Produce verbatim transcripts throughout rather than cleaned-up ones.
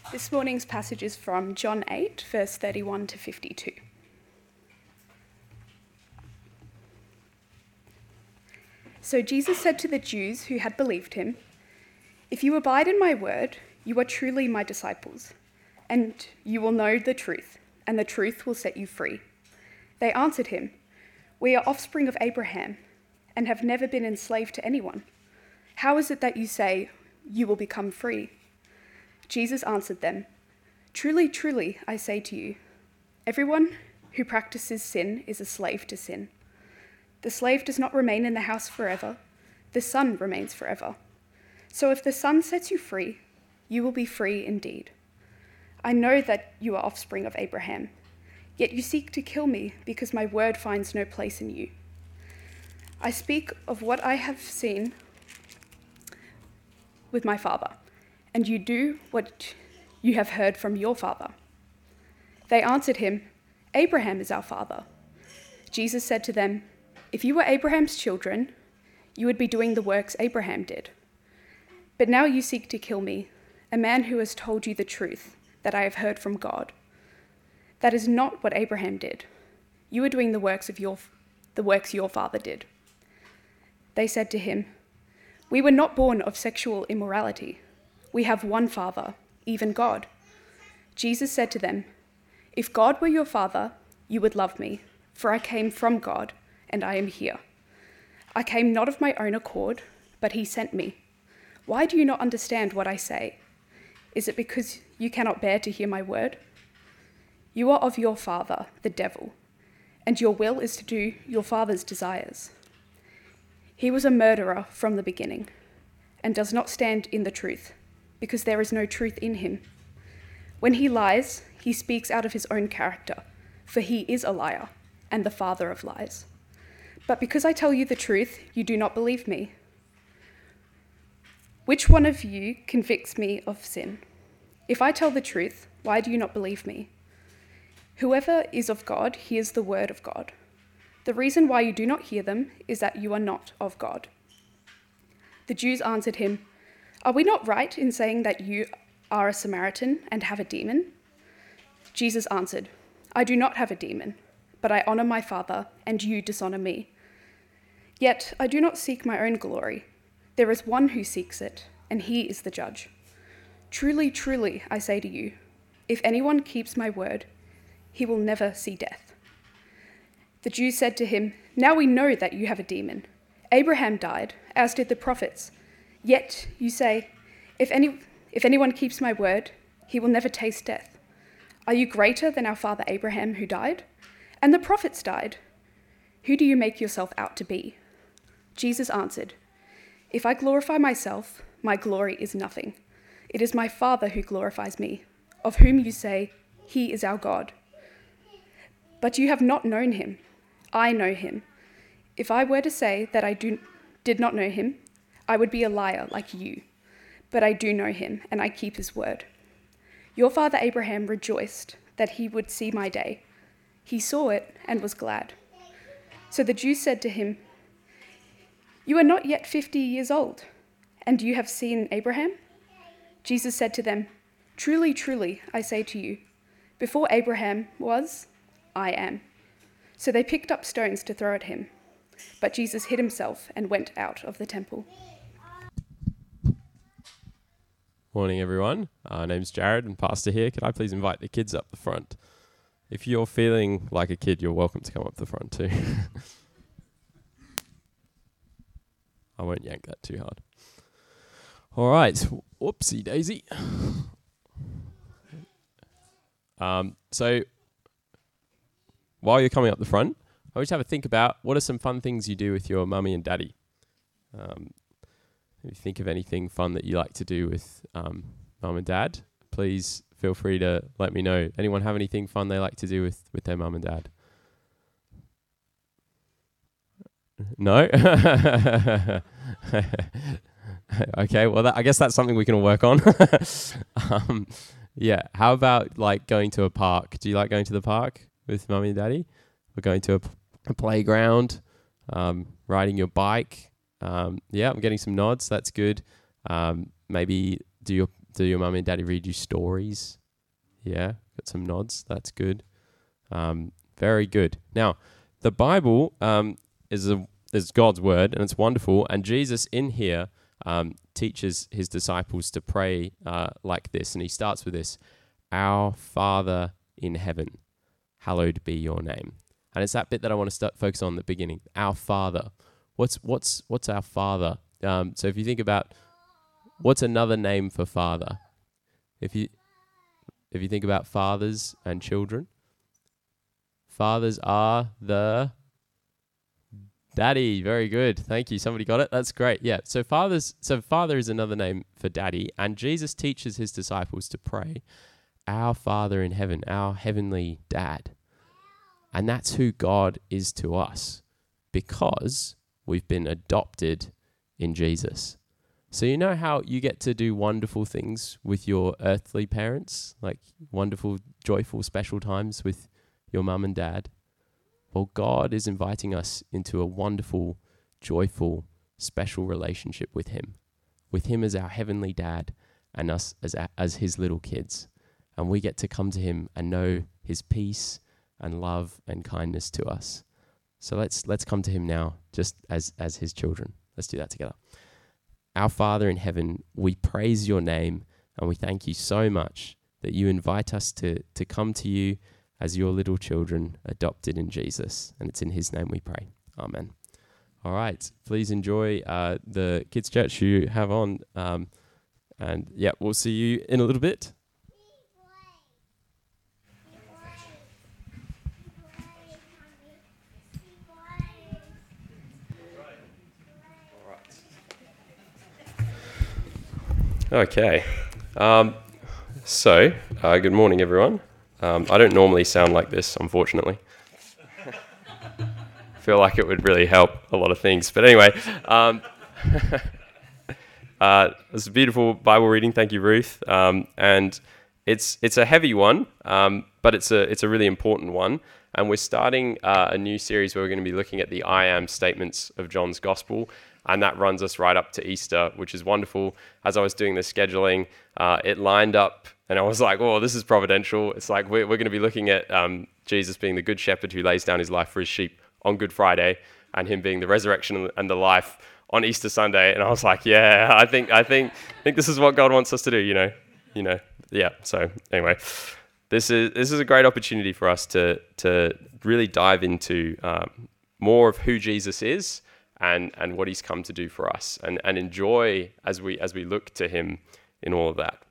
This morning's passage is from John eight, verse thirty-one to fifty-two. So Jesus said to the Jews who had believed him, "If you abide in my word, you are truly my disciples, and you will know the truth, and the truth will set you free." They answered him, "We are offspring of Abraham, and have never been enslaved to anyone. How is it that you say you will become free?" Jesus answered them, "Truly, truly, I say to you, everyone who practices sin is a slave to sin. The slave does not remain in the house forever, the son remains forever. So if the son sets you free, you will be free indeed. I know that you are offspring of Abraham, yet you seek to kill me because my word finds no place in you. I speak of what I have seen with my father, and you do what you have heard from your father." They answered him, "Abraham is our father." Jesus said to them, "If you were Abraham's children, you would be doing the works Abraham did. But now you seek to kill me, a man who has told you the truth that I have heard from God. That is not what Abraham did. You are doing the works of your the works your father did." They said to him, "We were not born of sexual immorality. We have one Father, even God." Jesus said to them, "If God were your Father, you would love me, for I came from God, and I am here. I came not of my own accord, but he sent me. Why do you not understand what I say? Is it because you cannot bear to hear my word? You are of your father, the devil, and your will is to do your father's desires. He was a murderer from the beginning, and does not stand in the truth, because there is no truth in him. When he lies, he speaks out of his own character, for he is a liar and the father of lies. But because I tell you the truth, you do not believe me. Which one of you convicts me of sin? If I tell the truth, why do you not believe me? Whoever is of God hears the word of God. The reason why you do not hear them is that you are not of God." The Jews answered him, "Are we not right in saying that you are a Samaritan and have a demon?" Jesus answered, "I do not have a demon, but I honor my Father, and you dishonor me. Yet I do not seek my own glory. There is one who seeks it, and he is the judge. Truly, truly, I say to you, if anyone keeps my word, he will never see death." The Jews said to him, "Now we know that you have a demon. Abraham died, as did the prophets. Yet you say, if any if anyone keeps my word, he will never taste death. Are you greater than our father Abraham, who died? And the prophets died. Who do you make yourself out to be?" Jesus answered, "If I glorify myself, my glory is nothing. It is my Father who glorifies me, of whom you say, he is our God. But you have not known him. I know him. If I were to say that I do, did not know him, I would be a liar like you. But I do know him, and I keep his word. Your father Abraham rejoiced that he would see my day. He saw it and was glad." So the Jews said to him, "You are not yet fifty years old, and you have seen Abraham?" Jesus said to them, "Truly, truly, I say to you, before Abraham was, I am." So they picked up stones to throw at him. But Jesus hid himself and went out of the temple. Morning, everyone. Uh, name's Jared and Pastor here. Could I please invite the kids up the front? If you're feeling like a kid, you're welcome to come up the front too. I won't yank that too hard. All right. Whoopsie daisy. Um, so while you're coming up the front, I want you to have a think about what are some fun things you do with your mummy and daddy. Um, if you think of anything fun that you like to do with um, mum and dad, please feel free to let me know. Anyone have anything fun they like to do with, with their mum and dad? No? Okay, well, that, I guess that's something we can all work on. um, yeah, how about like going to a park? Do you like going to the park with mummy and daddy? We're going to a, a playground, um, riding your bike. Um, yeah, I'm getting some nods. That's good. Um, maybe do your do your mum and daddy read you stories? Yeah, got some nods. That's good. Um, very good. Now, the Bible um, is a is God's word, and it's wonderful. And Jesus in here um, teaches his disciples to pray uh, like this, and he starts with this: "Our Father in heaven, hallowed be your name." And it's that bit that I want to start focus on at the beginning. Our Father. What's what's what's our Father? Um, so if you think about what's another name for Father, if you if you think about fathers and children, fathers are the daddy. Very good. Thank you. Somebody got it. That's great. Yeah. So fathers. So Father is another name for daddy, and Jesus teaches his disciples to pray, "Our Father in heaven," our heavenly Dad. And that's who God is to us, because we've been adopted in Jesus. So you know how you get to do wonderful things with your earthly parents, like wonderful, joyful, special times with your mum and dad? Well, God is inviting us into a wonderful, joyful, special relationship with him, with him as our heavenly Dad and us as as his little kids. And we get to come to him and know his peace and love and kindness to us. So let's let's come to him now, just as as his children. Let's do that together. Our Father in heaven, we praise your name, and we thank you so much that you invite us to to come to you as your little children adopted in Jesus. And it's in his name we pray. Amen. All right. Please enjoy uh, the kids' church you have on. Um, and yeah, we'll see you in a little bit. Okay, um, so uh, good morning, everyone. Um, I don't normally sound like this, unfortunately. I feel like it would really help a lot of things. But anyway, um, uh, it's a beautiful Bible reading. Thank you, Ruth. Um, and it's it's a heavy one, um, but it's a it's a really important one. And we're starting uh, a new series where we're going to be looking at the I am statements of John's Gospel. And that runs us right up to Easter, which is wonderful. As I was doing the scheduling, uh, it lined up, and I was like, oh, this is providential. It's like we're, we're going to be looking at um, Jesus being the good shepherd who lays down his life for his sheep on Good Friday, and him being the resurrection and the life on Easter Sunday. And I was like, yeah, I think I think I think this is what God wants us to do, you know. You know, yeah. So anyway, this is this is a great opportunity for us to to really dive into um, more of who Jesus is, and and what he's come to do for us, and, and enjoy as we as we look to him in all of that.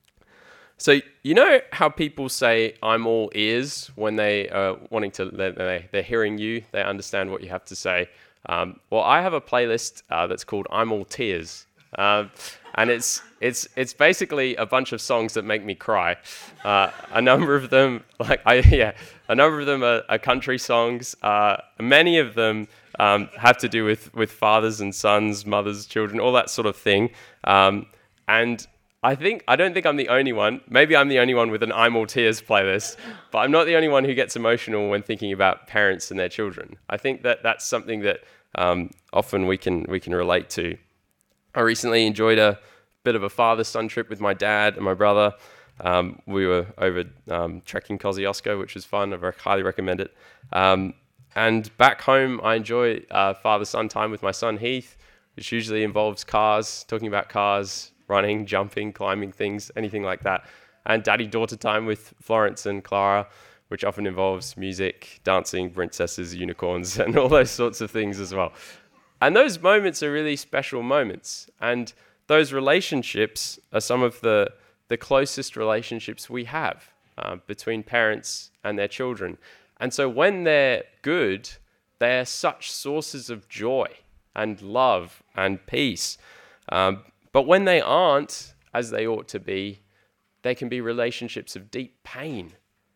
So you know how people say, "I'm all ears," when they are wanting to, they're, they're hearing you, they understand what you have to say. Um, well, I have a playlist uh, that's called "I'm All Tears," uh, and it's it's it's basically a bunch of songs that make me cry. Uh, a number of them, like I yeah, a number of them are, are country songs. Uh, many of them Um, have to do with, with fathers and sons, mothers, children, all that sort of thing. Um, and I think I don't think I'm the only one. Maybe I'm the only one with an I'm All Tears playlist, but I'm not the only one who gets emotional when thinking about parents and their children. I think that that's something that um, often we can we can relate to. I recently enjoyed a bit of a father-son trip with my dad and my brother. Um, we were over um, trekking Kosciuszko, which was fun. I very highly recommend it. Um, And back home, I enjoy uh, father-son time with my son Heath, which usually involves cars, talking about cars, running, jumping, climbing things, anything like that. And daddy-daughter time with Florence and Clara, which often involves music, dancing, princesses, unicorns, and all those sorts of things as well. And those moments are really special moments. And those relationships are some of the, the closest relationships we have uh, between parents and their children. And so when they're good, they're such sources of joy and love and peace. Um, but when they aren't, as they ought to be, they can be relationships of deep pain.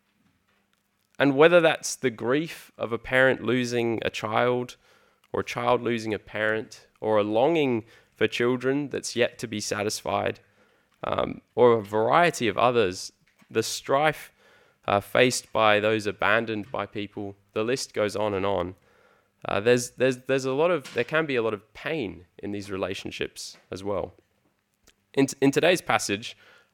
And whether that's the grief of a parent losing a child, or a child losing a parent, or a longing for children that's yet to be satisfied, um, or a variety of others, the strife Uh, faced by those abandoned by people, the list goes on and on. Uh, there's there's there's a lot of there can be a lot of pain in these relationships as well. In t- in today's passage,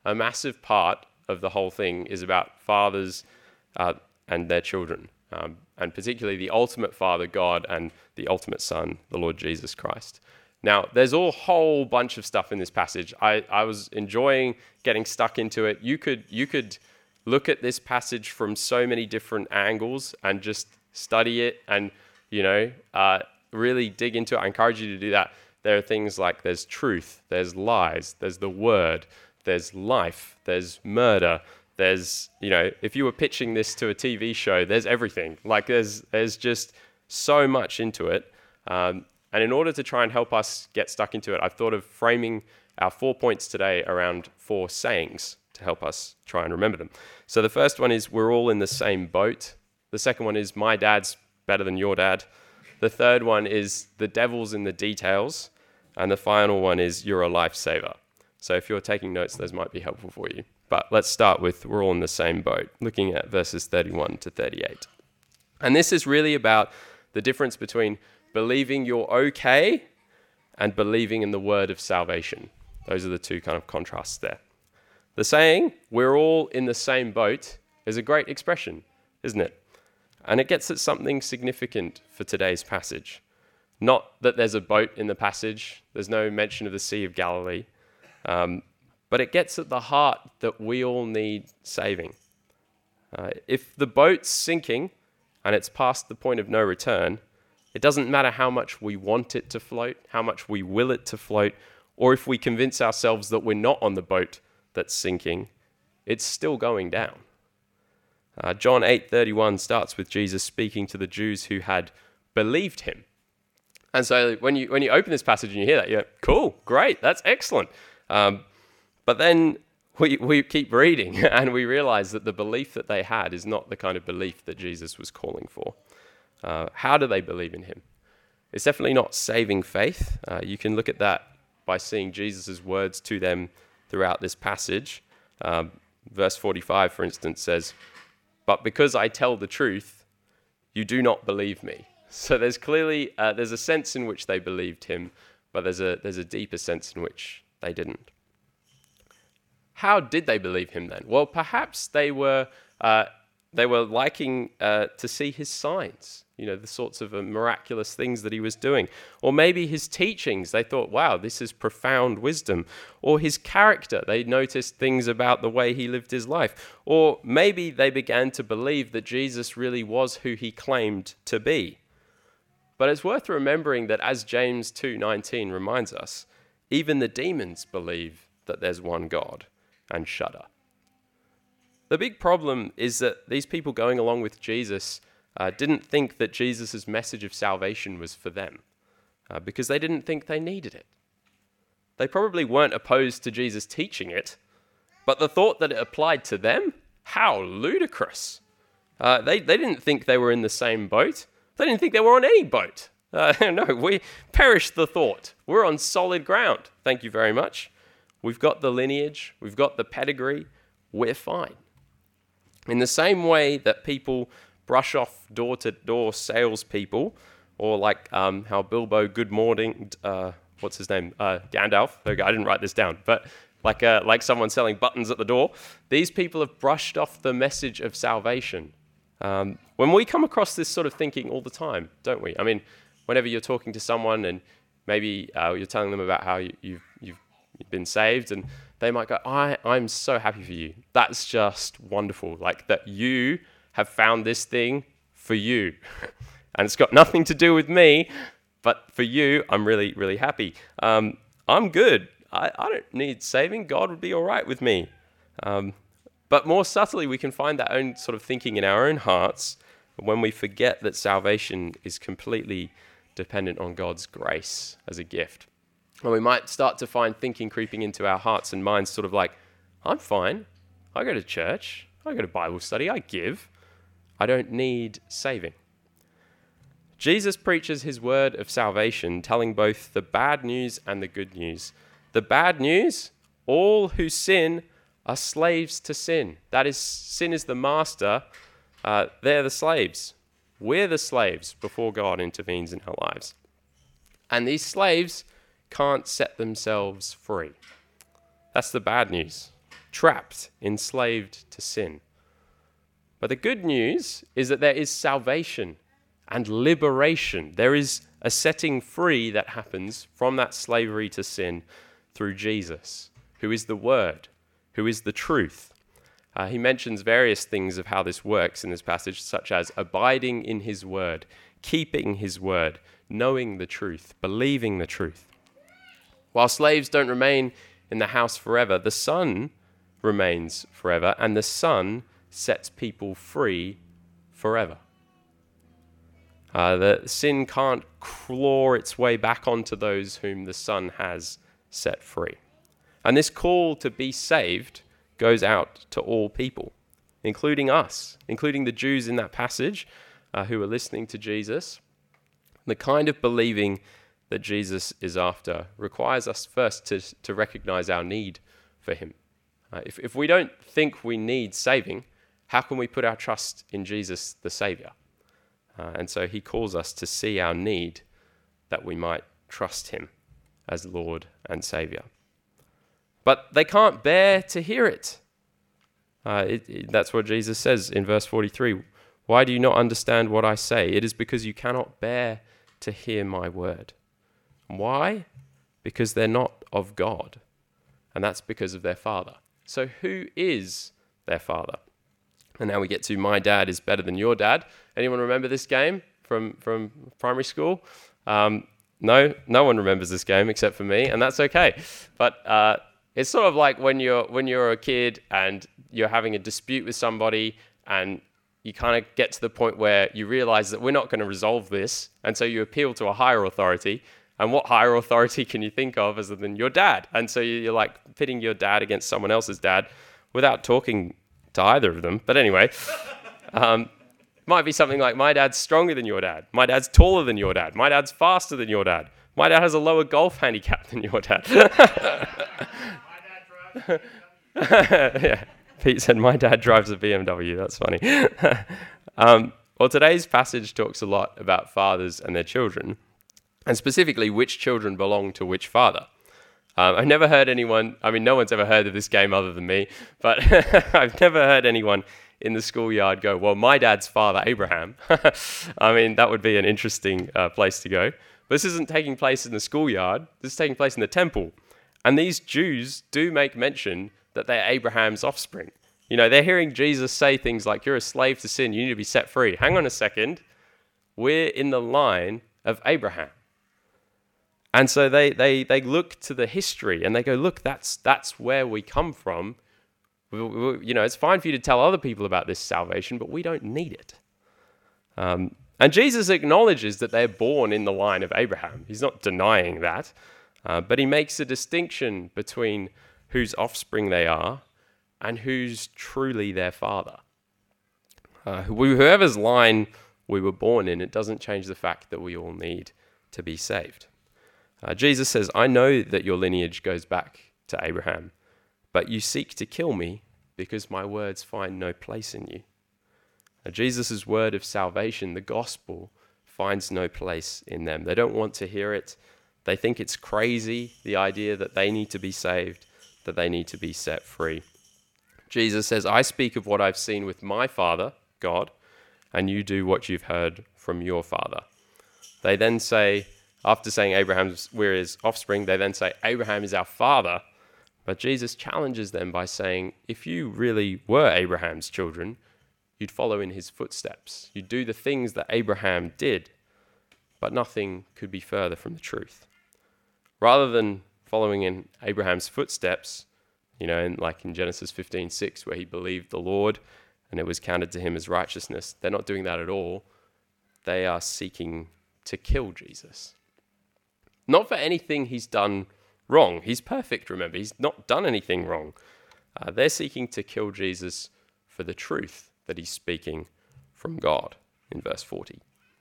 a massive part of the whole thing is about fathers uh, and their children, um, and particularly the ultimate Father, God, and the ultimate Son, the Lord Jesus Christ. Now, there's a whole bunch of stuff in this passage. I, I was enjoying getting stuck into it. You could you could look at this passage from so many different angles and just study it and, you know, uh, really dig into it. I encourage you to do that. There are things like there's truth, there's lies, there's the word, there's life, there's murder, there's, you know, if you were pitching this to a T V show, there's everything. Like there's there's just so much into it. Um, And in order to try and help us get stuck into it, I've thought of framing our four points today around four sayings to help us try and remember them. So the first one is, we're all in the same boat. The second one is, my dad's better than your dad. The third one is, the devil's in the details. And the final one is, you're a lifesaver. So if you're taking notes, those might be helpful for you. But let's start with, we're all in the same boat, looking at verses thirty-one to thirty-eight. And this is really about the difference between believing you're okay and believing in the word of salvation. Those are the two kind of contrasts there. The saying, we're all in the same boat, is a great expression, isn't it? And it gets at something significant for today's passage. Not that there's a boat in the passage, there's no mention of the Sea of Galilee, um, but it gets at the heart that we all need saving. Uh, if the boat's sinking and it's past the point of no return, it doesn't matter how much we want it to float, how much we will it to float, or if we convince ourselves that we're not on the boat that's sinking, it's still going down. Uh, John eight thirty-one starts with Jesus speaking to the Jews who had believed him. And so when you when you open this passage and you hear that, you're cool, great, that's excellent. Um, but then we, we keep reading and we realize that the belief that they had is not the kind of belief that Jesus was calling for. Uh, how do they believe in him? It's definitely not saving faith. Uh, you can look at that by seeing Jesus' words to them throughout this passage. Um, verse forty-five, for instance, says, "But because I tell the truth, you do not believe me." So there's clearly, uh, there's a sense in which they believed him, but there's a there's a deeper sense in which they didn't. How did they believe him then? Well, perhaps they were uh, they were liking uh, to see his signs, you know, the sorts of uh, miraculous things that he was doing. Or maybe his teachings, they thought, wow, this is profound wisdom. Or his character, they noticed things about the way he lived his life. Or maybe they began to believe that Jesus really was who he claimed to be. But it's worth remembering that, as James two nineteen reminds us, even the demons believe that there's one God and shudder. The big problem is that these people going along with Jesus uh, didn't think that Jesus' message of salvation was for them uh, because they didn't think they needed it. They probably weren't opposed to Jesus teaching it, but the thought that it applied to them, how ludicrous. Uh, they, they didn't think they were in the same boat. They didn't think they were on any boat. Uh, no, we perished the thought. We're on solid ground. Thank you very much. We've got the lineage. We've got the pedigree. We're fine. In the same way that people brush off door-to-door salespeople, or like um, how Bilbo Good Morning, uh, what's his name, uh, Gandalf. Okay, I didn't write this down, but like uh, like someone selling buttons at the door. These people have brushed off the message of salvation. Um, when we come across this sort of thinking all the time, don't we? I mean, whenever you're talking to someone and maybe uh, you're telling them about how you, you've you've been saved, and they might go, I, I'm so happy for you. That's just wonderful. Like that you have found this thing for you. And it's got nothing to do with me, but for you, I'm really, really happy. Um, I'm good. I, I don't need saving. God would be all right with me. Um, but more subtly, we can find that own sort of thinking in our own hearts when we forget that salvation is completely dependent on God's grace as a gift. And we might start to find thinking creeping into our hearts and minds sort of like, I'm fine. I go to church. I go to Bible study. I give. I don't need saving. Jesus preaches his word of salvation, telling both the bad news and the good news. The bad news, all who sin are slaves to sin. That is, sin is the master. Uh, they're the slaves. We're the slaves before God intervenes in our lives. And these slaves can't set themselves free. That's the bad news. trapped, enslaved to sin. But the good news is that there is salvation and liberation. There is a setting free that happens from that slavery to sin through Jesus, who is the Word, who is the truth. Uh, he mentions various things of how this works in this passage, such as abiding in his word, keeping his word, knowing the truth, believing the truth. While slaves don't remain in the house forever, the Son remains forever, and the Son sets people free forever. Uh, the sin can't claw its way back onto those whom the Son has set free. And this call to be saved goes out to all people, including us, including the Jews in that passage uh, who are listening to Jesus. The kind of believing that Jesus is after requires us first to, to recognize our need for him. Uh, if, if we don't think we need saving, how can we put our trust in Jesus, the Savior? Uh, and so he calls us to see our need that we might trust him as Lord and Savior. But they can't bear to hear it. Uh, it, it. That's what Jesus says in verse forty-three. Why do you not understand what I say? It is because you cannot bear to hear my word. Why? Because they're not of God. And that's because of their father. So who is their father? And now we get to my dad is better than your dad. Anyone remember this game from, from primary school? Um, no, no one remembers this game except for me, and that's okay. But uh, it's sort of like when you're when you're a kid and you're having a dispute with somebody, and you kind of get to the point where you realize that we're not going to resolve this, and so you appeal to a higher authority. And what higher authority can you think of other than your dad? And so you're like pitting your dad against someone else's dad without talking to either of them. But anyway, um, might be something like, my dad's stronger than your dad. My dad's taller than your dad. My dad's faster than your dad. My dad has a lower golf handicap than your dad. Yeah, Pete said, my dad drives a B M W. That's funny. um, well, today's passage talks a lot about fathers and their children, and specifically which children belong to which father. Um, I've never heard anyone, I mean, no one's ever heard of this game other than me, but I've never heard anyone in the schoolyard go, well, my dad's father, Abraham. I mean, that would be an interesting uh, place to go. But this isn't taking place in the schoolyard. This is taking place in the temple. And these Jews do make mention that they're Abraham's offspring. You know, they're hearing Jesus say things like, you're a slave to sin, you need to be set free. Hang on a second. We're in the line of Abraham. And so they they they look to the history and they go, look, that's that's where we come from. We, we, you know, it's fine for you to tell other people about this salvation, but we don't need it. Um, and Jesus acknowledges that they're born in the line of Abraham. He's not denying that, uh, but he makes a distinction between whose offspring they are and who's truly their father. Uh, whoever's line we were born in, it doesn't change the fact that we all need to be saved. Uh, Jesus says, I know that your lineage goes back to Abraham, but you seek to kill me because my words find no place in you. Now, Jesus' word of salvation, the gospel, finds no place in them. They don't want to hear it. They think it's crazy, the idea that they need to be saved, that they need to be set free. Jesus says, I speak of what I've seen with my Father, God, and you do what you've heard from your father. They then say, after saying Abraham's, we're his offspring, they then say, Abraham is our father. But Jesus challenges them by saying, if you really were Abraham's children, you'd follow in his footsteps. You'd do the things that Abraham did, but nothing could be further from the truth. Rather than following in Abraham's footsteps, you know, in, like in Genesis fifteen six, where he believed the Lord and it was counted to him as righteousness, they're not doing that at all. They are seeking to kill Jesus. Not for anything he's done wrong. He's perfect, remember. He's not done anything wrong. Uh, they're seeking to kill Jesus for the truth that he's speaking from God in verse forty.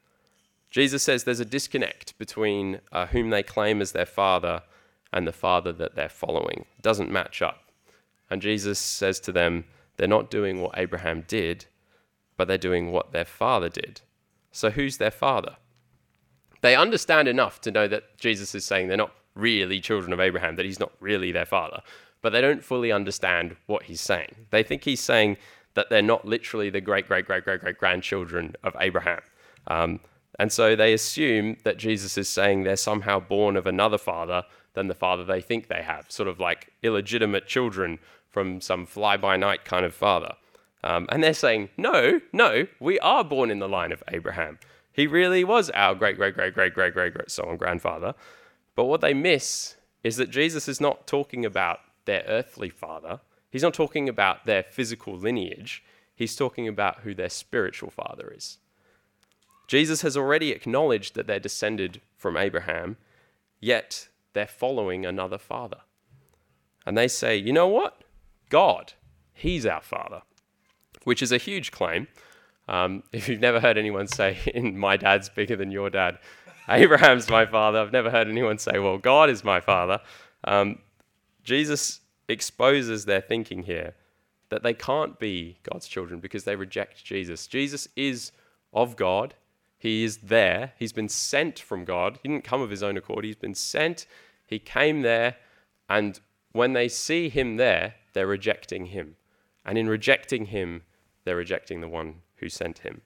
Jesus says there's a disconnect between uh, whom they claim as their father and the father that they're following. It doesn't match up. And Jesus says to them, they're not doing what Abraham did, but they're doing what their father did. So who's their father? They understand enough to know that Jesus is saying they're not really children of Abraham, that he's not really their father. but they don't fully understand what he's saying. They think he's saying that they're not literally the great, great, great, great, great grandchildren of Abraham. Um, and so they assume that Jesus is saying they're somehow born of another father than the father they think they have, sort of like illegitimate children from some fly-by-night kind of father. Um, and they're saying, no, no, we are born in the line of Abraham. He really was our great, great, great, great, great, great, great, so on grandfather. But what they miss is that Jesus is not talking about their earthly father. He's not talking about their physical lineage. He's talking about who their spiritual father is. Jesus has already acknowledged that they're descended from Abraham, yet they're following another father. And they say, you know what? God, he's our father, which is a huge claim. Um, if you've never heard anyone say, in my dad's bigger than your dad, Abraham's my father, I've never heard anyone say, well, God is my father. Um, Jesus exposes their thinking here that they can't be God's children because they reject Jesus. Jesus is of God. He is there. He's been sent from God. He didn't come of his own accord. He's been sent. He came there. And when they see him there, they're rejecting him. And in rejecting him, they're rejecting the one who sent him.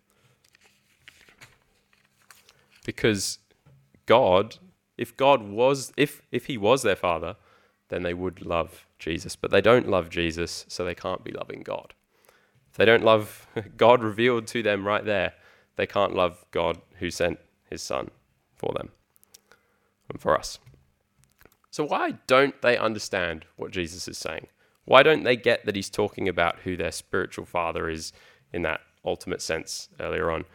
Because God, if God was, if, if he was their father, then they would love Jesus. But they don't love Jesus, so they can't be loving God. If they don't love God revealed to them right there, they can't love God who sent his son for them and for us. So why don't they understand what Jesus is saying? Why don't they get that he's talking about who their spiritual father is in that ultimate sense earlier on?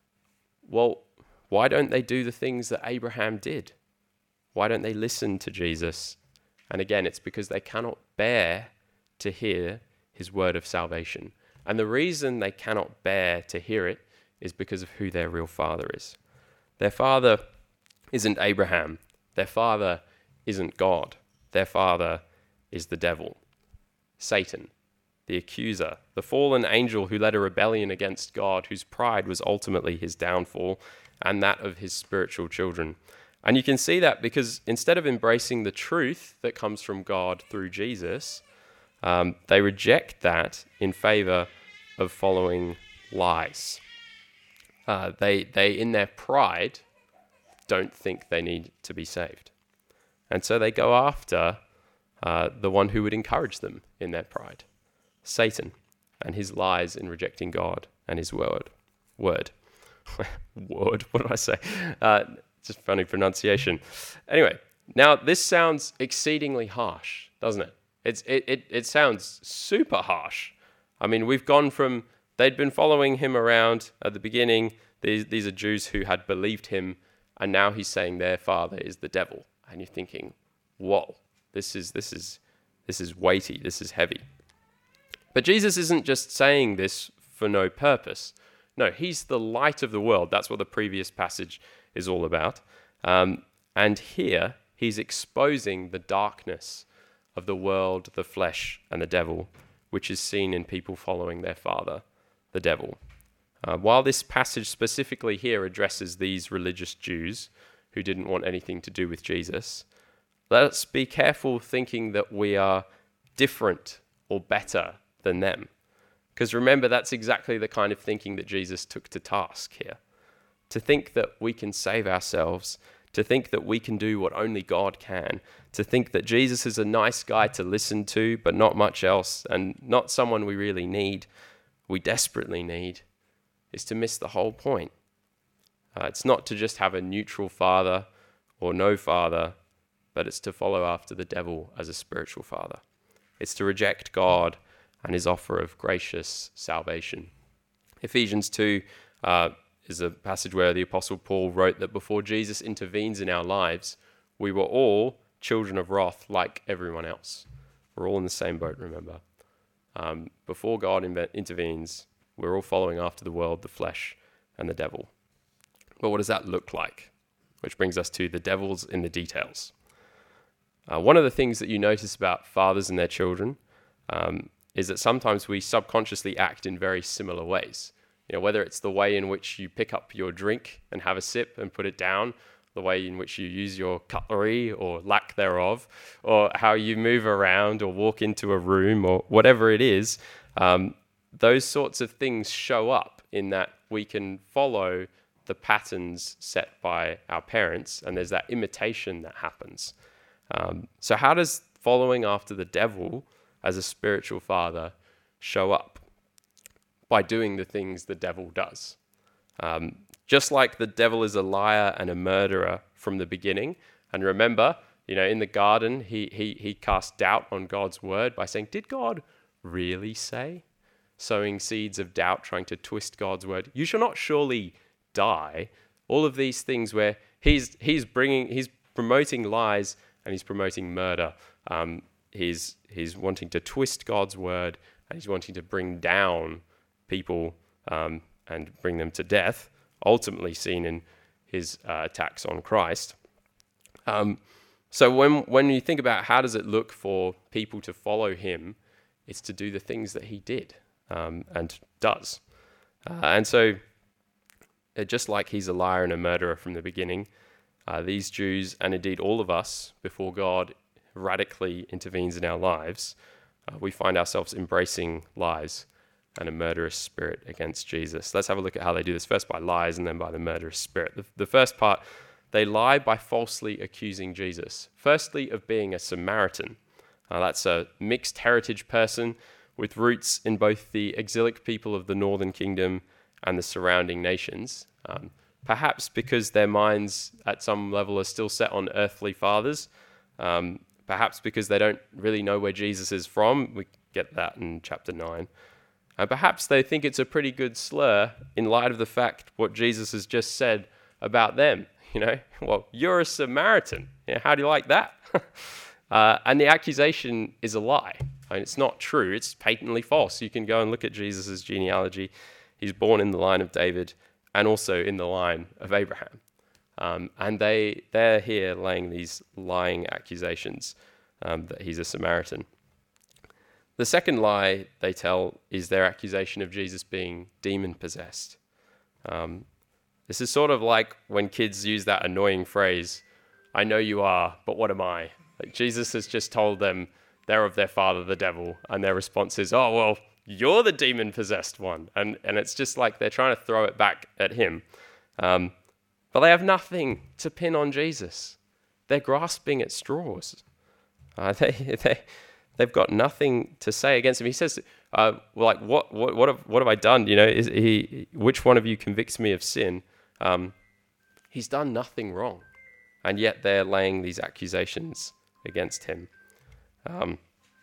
Well, why don't they do the things that Abraham did? Why don't they listen to Jesus? And again, it's because they cannot bear to hear his word of salvation. And the reason they cannot bear to hear it is because of who their real father is. Their father isn't Abraham. Their father isn't God. Their father is the devil, Satan, the accuser, the fallen angel who led a rebellion against God, whose pride was ultimately his downfall and that of his spiritual children. And you can see that because instead of embracing the truth that comes from God through Jesus, um, they reject that in favor of following lies. Uh, they, they, in their pride, don't think they need to be saved. And so they go after uh, the one who would encourage them in their pride, Satan, and his lies in rejecting God and his word. Word. Word, what do I say? Uh, just funny pronunciation. Anyway, now this sounds exceedingly harsh, doesn't it? It's, it, it, it sounds super harsh. I mean, we've gone from, they'd been following him around at the beginning. These, these are Jews who had believed him, and now he's saying their father is the devil. And you're thinking, whoa, this is, this is, this is weighty, this is heavy. But Jesus isn't just saying this for no purpose. No, he's the light of the world. That's what the previous passage is all about. Um, and here, he's exposing the darkness of the world, the flesh, and the devil, which is seen in people following their father, the devil. Uh, while this passage specifically here addresses these religious Jews who didn't want anything to do with Jesus, let's be careful thinking that we are different or better than them. Because remember, that's exactly the kind of thinking that Jesus took to task here. To think that we can save ourselves, to think that we can do what only God can, to think that Jesus is a nice guy to listen to, but not much else, and not someone we really need, we desperately need, is to miss the whole point. Uh, it's not to just have a neutral father or no father, but it's to follow after the devil as a spiritual father. It's to reject God and his offer of gracious salvation. Ephesians two uh, is a passage where the Apostle Paul wrote that before Jesus intervenes in our lives, we were all children of wrath like everyone else. We're all in the same boat, remember. Um, before God in- intervenes, we're all following after the world, the flesh, and the devil. But what does that look like? Which brings us to the devil's in the details. Uh, one of the things that you notice about fathers and their children um, is that sometimes we subconsciously act in very similar ways. You know, whether it's the way in which you pick up your drink and have a sip and put it down, the way in which you use your cutlery or lack thereof, or how you move around or walk into a room or whatever it is. Um, those sorts of things show up in that we can follow the patterns set by our parents, and there's that imitation that happens. Um, so how does following after the devil as a spiritual father show up? By doing the things the devil does. Um, just like the devil is a liar and a murderer from the beginning. And remember, you know, in the garden, he he he cast doubt on God's word by saying, did God really say? Sowing seeds of doubt, trying to twist God's word. You shall not surely die. All of these things where he's he's bringing, he's promoting lies and he's promoting murder. Um, he's he's wanting to twist God's word and he's wanting to bring down people um, and bring them to death, ultimately seen in his uh, attacks on Christ. Um, so when when you think about how does it look for people to follow him, it's to do the things that he did um, and does. Uh, and so uh, just like he's a liar and a murderer from the beginning, uh, these Jews, and indeed all of us, before God radically intervenes in our lives, uh, we find ourselves embracing lies and a murderous spirit against Jesus. Let's have a look at how they do this, first by lies and then by the murderous spirit. The, the first part, they lie by falsely accusing Jesus. Firstly, of being a Samaritan. Uh, that's a mixed heritage person with roots in both the exilic people of the northern kingdom and the surrounding nations. Um, perhaps because their minds at some level are still set on earthly fathers. Um, perhaps because they don't really know where Jesus is from. We get that in chapter nine. And perhaps they think it's a pretty good slur in light of the fact what Jesus has just said about them. You know, well, you're a Samaritan. You know, how do you like that? uh, and the accusation is a lie. I mean, it's not true. It's patently false. You can go and look at Jesus' genealogy. He's born in the line of David and also in the line of Abraham. Um, and they, they're here laying these lying accusations um, that he's a Samaritan. The second lie they tell is their accusation of Jesus being demon-possessed. Um, this is sort of like when kids use that annoying phrase, I know you are, but what am I? Like Jesus has just told them they're of their father, the devil, and their response is, oh, well, you're the demon-possessed one. And and it's just like they're trying to throw it back at him. Um, but they have nothing to pin on Jesus. They're grasping at straws. Uh, they, they, they've got nothing to say against him. He says, uh, well, like, what, what, what have, what have I done? You know, is he, which one of you convicts me of sin? Um, he's done nothing wrong. And yet they're laying these accusations against him. Um,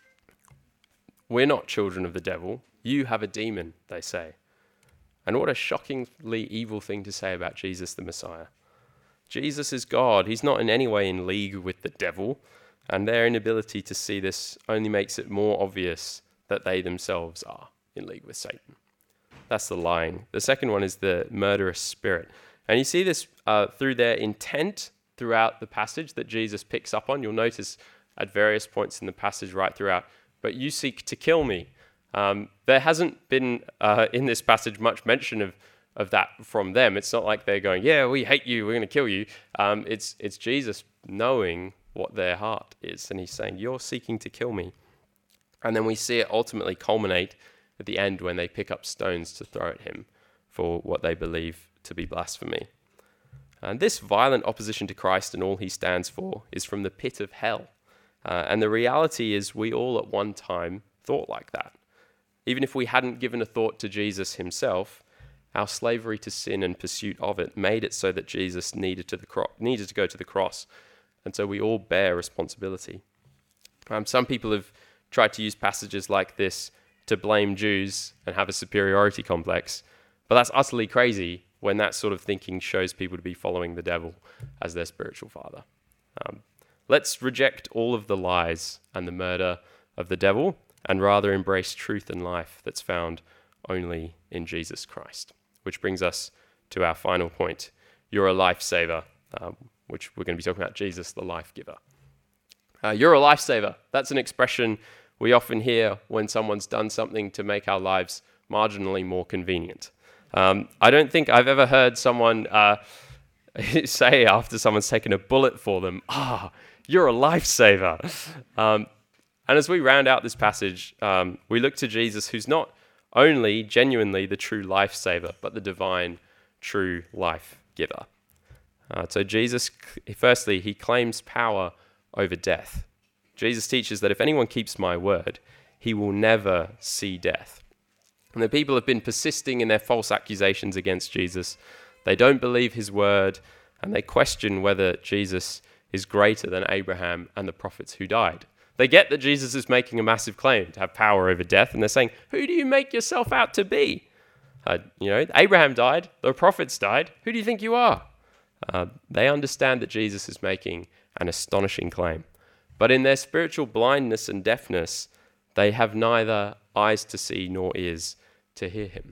we're not children of the devil. You have a demon, they say. And what a shockingly evil thing to say about Jesus the Messiah. Jesus is God. He's not in any way in league with the devil. And their inability to see this only makes it more obvious that they themselves are in league with Satan. That's the lying. The second one is the murderous spirit. And you see this uh, through their intent throughout the passage that Jesus picks up on. You'll notice at various points in the passage right throughout, but you seek to kill me. Um, there hasn't been uh, in this passage much mention of, of that from them. It's not like they're going, yeah, we hate you, we're going to kill you. Um, it's, it's Jesus knowing what their heart is. And he's saying, you're seeking to kill me. And then we see it ultimately culminate at the end when they pick up stones to throw at him for what they believe to be blasphemy. And this violent opposition to Christ and all he stands for is from the pit of hell. Uh, and the reality is we all at one time thought like that. Even if we hadn't given a thought to Jesus himself, our slavery to sin and pursuit of it made it so that Jesus needed to the cro- needed to go to the cross. And so we all bear responsibility. Um, some people have tried to use passages like this to blame Jews and have a superiority complex, but that's utterly crazy when that sort of thinking shows people to be following the devil as their spiritual father. Um, let's reject all of the lies and the murder of the devil and rather embrace truth and life that's found only in Jesus Christ. Which brings us to our final point. You're a lifesaver, um, which we're going to be talking about Jesus, the life giver. Uh, you're a lifesaver. That's an expression we often hear when someone's done something to make our lives marginally more convenient. Um, I don't think I've ever heard someone uh, say after someone's taken a bullet for them, ah, you're a lifesaver. Um, and as we round out this passage, um, we look to Jesus, who's not only genuinely the true lifesaver, but the divine true life giver. Uh, so Jesus, firstly, he claims power over death. Jesus teaches that if anyone keeps my word, he will never see death. And the people have been persisting in their false accusations against Jesus. They don't believe his word, and they question whether Jesus is greater than Abraham and the prophets who died. They get that Jesus is making a massive claim to have power over death, and they're saying, who do you make yourself out to be? Uh, you know, Abraham died, the prophets died. Who do you think you are? Uh, they understand that Jesus is making an astonishing claim. But in their spiritual blindness and deafness, they have neither eyes to see nor ears to hear him.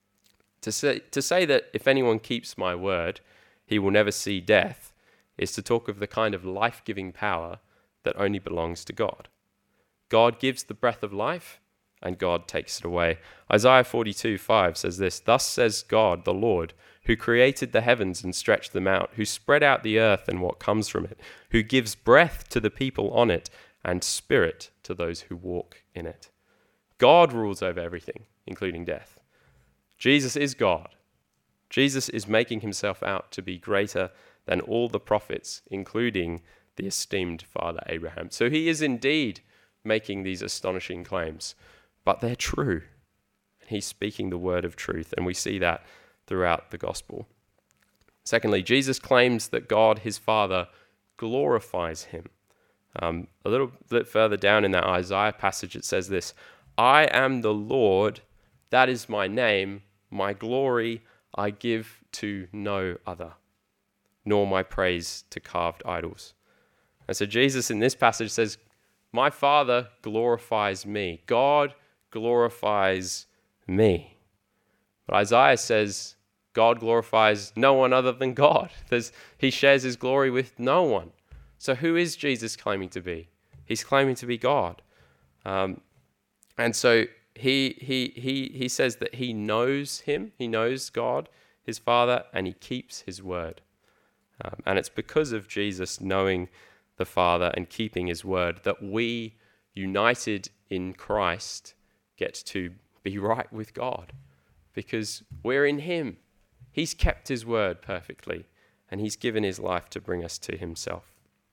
To say, to say that if anyone keeps my word, he will never see death, is to talk of the kind of life-giving power that only belongs to God. God gives the breath of life, and God takes it away. Isaiah forty-two five says this, "Thus says God, the Lord, who created the heavens and stretched them out, who spread out the earth and what comes from it, who gives breath to the people on it and spirit to those who walk in it." God rules over everything, including death. Jesus is God. Jesus is making himself out to be greater than all the prophets, including the esteemed father Abraham. So he is indeed making these astonishing claims, but they're true. He's speaking the word of truth, and we see that throughout the gospel. Secondly, Jesus claims that God, his Father, glorifies him. Um, a little bit further down in that Isaiah passage, it says this, "I am the Lord, that is my name, my glory I give to no other, nor my praise to carved idols." And so Jesus in this passage says, my Father glorifies me. God glorifies me. But Isaiah says, God glorifies no one other than God. There's, he shares his glory with no one. So who is Jesus claiming to be? He's claiming to be God. Um, and so he, he, he, he says that he knows him, he knows God, his Father, and he keeps his word. Um, and it's because of Jesus knowing the Father and keeping his word that we, united in Christ, get to be right with God. Because we're in him. He's kept his word perfectly, and he's given his life to bring us to himself.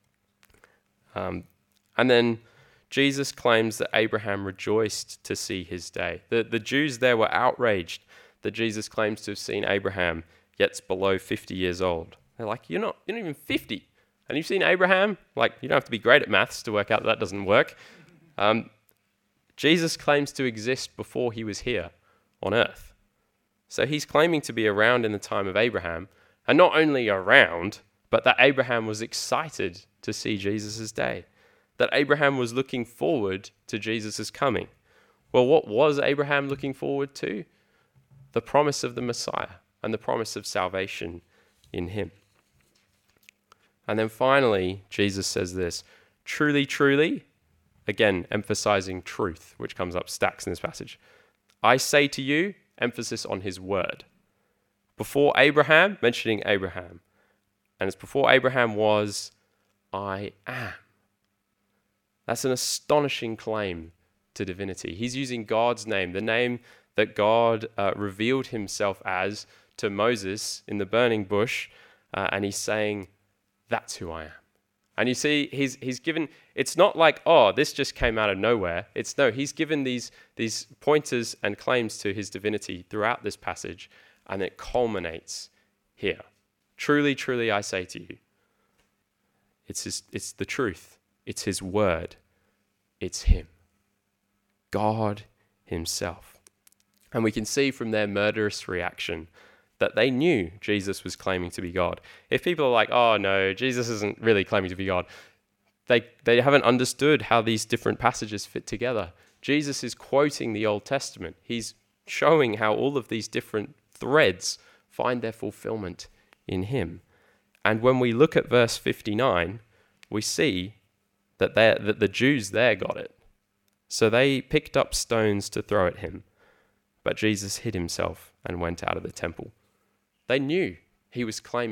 Um, and then Jesus claims that Abraham rejoiced to see his day. The, the Jews there were outraged that Jesus claims to have seen Abraham, yet's below fifty years old. They're like, you're not, you're not even fifty. And you've seen Abraham? Like, you don't have to be great at maths to work out that that doesn't work. Um, Jesus claims to exist before he was here on earth. So he's claiming to be around in the time of Abraham, and not only around, but that Abraham was excited to see Jesus' day, that Abraham was looking forward to Jesus' coming. Well, what was Abraham looking forward to? The promise of the Messiah and the promise of salvation in him. And then finally, Jesus says this, truly, truly, again, emphasizing truth, which comes up stacks in this passage. I say to you, emphasis on his word. Before Abraham, mentioning Abraham. And it's before Abraham was, I am. That's an astonishing claim to divinity. He's using God's name, the name that God uh, revealed himself as to Moses in the burning bush, uh, and he's saying, that's who I am. And you see, he's he's given, it's not like, oh, this just came out of nowhere. It's no, he's given these, these pointers and claims to his divinity throughout this passage, and it culminates here. Truly, truly, I say to you, it's his, it's the truth. It's his word. It's him. God himself. And we can see from their murderous reaction that they knew Jesus was claiming to be God. If people are like, oh no, Jesus isn't really claiming to be God, they, they haven't understood how these different passages fit together. Jesus is quoting the Old Testament. He's showing how all of these different threads find their fulfillment in him. And when we look at verse fifty-nine, we see that, that the Jews there got it. So they picked up stones to throw at him, but Jesus hid himself and went out of the temple. They knew he was claiming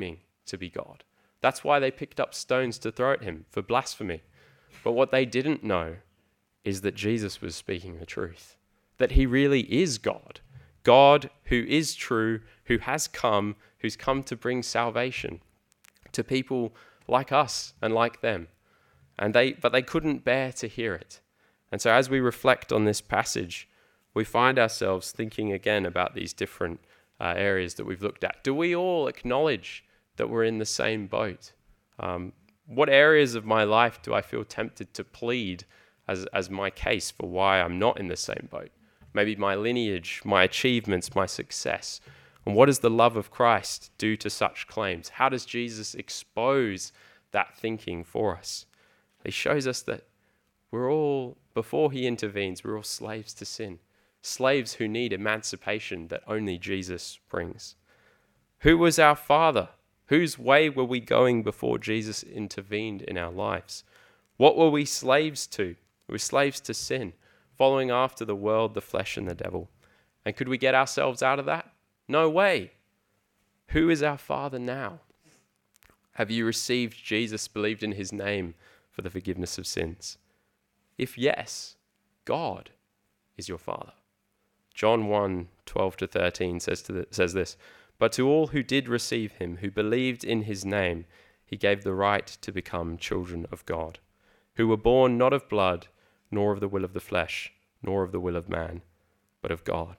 to be God. That's why they picked up stones to throw at him for blasphemy. But what they didn't know is that Jesus was speaking the truth, that he really is God, God who is true, who has come, who's come to bring salvation to people like us and like them. And they, but they couldn't bear to hear it. And so as we reflect on this passage, we find ourselves thinking again about these different uh, areas that we've looked at. Do we all acknowledge that we're in the same boat? Um, what areas of my life do I feel tempted to plead as, as my case for why I'm not in the same boat? Maybe my lineage, my achievements, my success. And what does the love of Christ do to such claims? How does Jesus expose that thinking for us? He shows us that we're all, before he intervenes, we're all slaves to sin. Slaves who need emancipation that only Jesus brings. Who was our Father? Whose way were we going before Jesus intervened in our lives? What were we slaves to? We were slaves to sin, following after the world, the flesh, and the devil. And could we get ourselves out of that? No way. Who is our Father now? Have you received Jesus, believed in his name for the forgiveness of sins? If yes, God is your Father. John one, twelve to thirteen says, to the, says this, "But to all who did receive him, who believed in his name, he gave the right to become children of God, who were born not of blood, nor of the will of the flesh, nor of the will of man, but of God."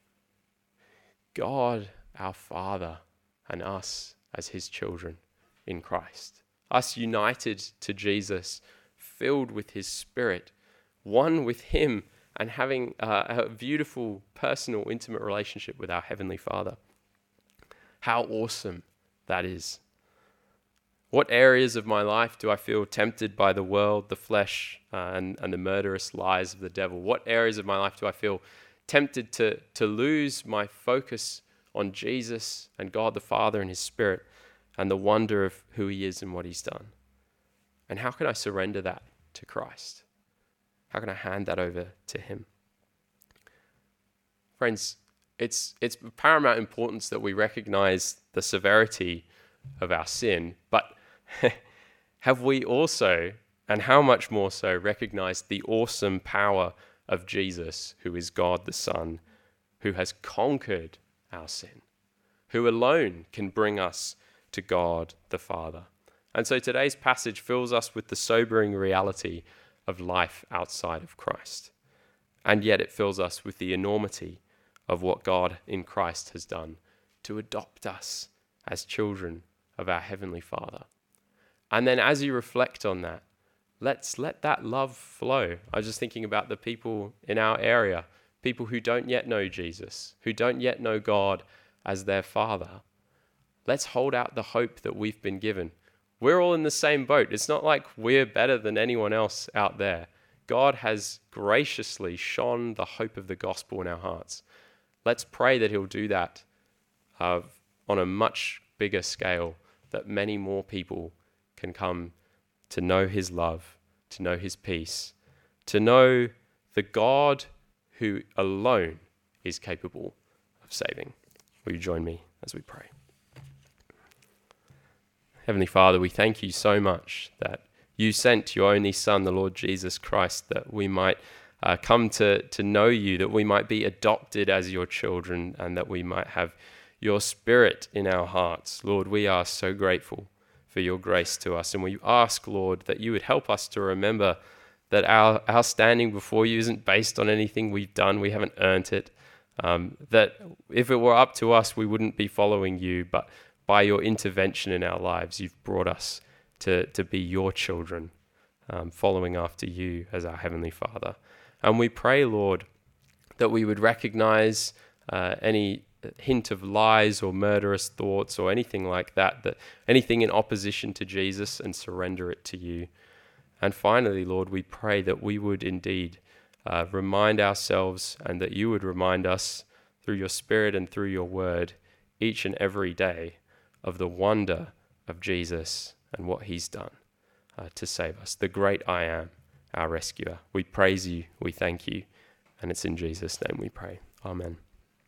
God, our Father, and us as his children in Christ. Us united to Jesus, filled with his Spirit, one with him, and having uh, a beautiful, personal, intimate relationship with our Heavenly Father. How awesome that is. What areas of my life do I feel tempted by the world, the flesh, uh, and, and the murderous lies of the devil? What areas of my life do I feel tempted to, to lose my focus on Jesus and God the Father and his Spirit and the wonder of who he is and what he's done? And how can I surrender that to Christ? How can I hand that over to him? Friends, it's it's of paramount importance that we recognize the severity of our sin, but have we also, and how much more so, recognized the awesome power of Jesus, who is God the Son, who has conquered our sin, who alone can bring us to God the Father? And so today's passage fills us with the sobering reality of life outside of Christ. And yet it fills us with the enormity of what God in Christ has done to adopt us as children of our Heavenly Father. And then as you reflect on that, let's let that love flow. I was just thinking about the people in our area, people who don't yet know Jesus, who don't yet know God as their Father. Let's hold out the hope that we've been given. We're all in the same boat. It's not like we're better than anyone else out there. God has graciously shone the hope of the gospel in our hearts. Let's pray that he'll do that uh, on a much bigger scale, that many more people can come to know his love, to know his peace, to know the God who alone is capable of saving. Will you join me as we pray? Heavenly Father, we thank you so much that you sent your only Son, the Lord Jesus Christ, that we might uh, come to, to know you, that we might be adopted as your children, and that we might have your Spirit in our hearts. Lord, we are so grateful for your grace to us, and we ask, Lord, that you would help us to remember that our, our standing before you isn't based on anything we've done. We haven't earned it. Um, that if it were up to us, we wouldn't be following you, but by your intervention in our lives, you've brought us to, to be your children, um, following after you as our Heavenly Father. And we pray, Lord, that we would recognize uh, any hint of lies or murderous thoughts or anything like that, that anything in opposition to Jesus, and surrender it to you. And finally, Lord, we pray that we would indeed uh, remind ourselves, and that you would remind us through your Spirit and through your word each and every day of the wonder of Jesus and what he's done uh, to save us. The great I Am, our rescuer. We praise you, we thank you, and it's in Jesus' name we pray. Amen.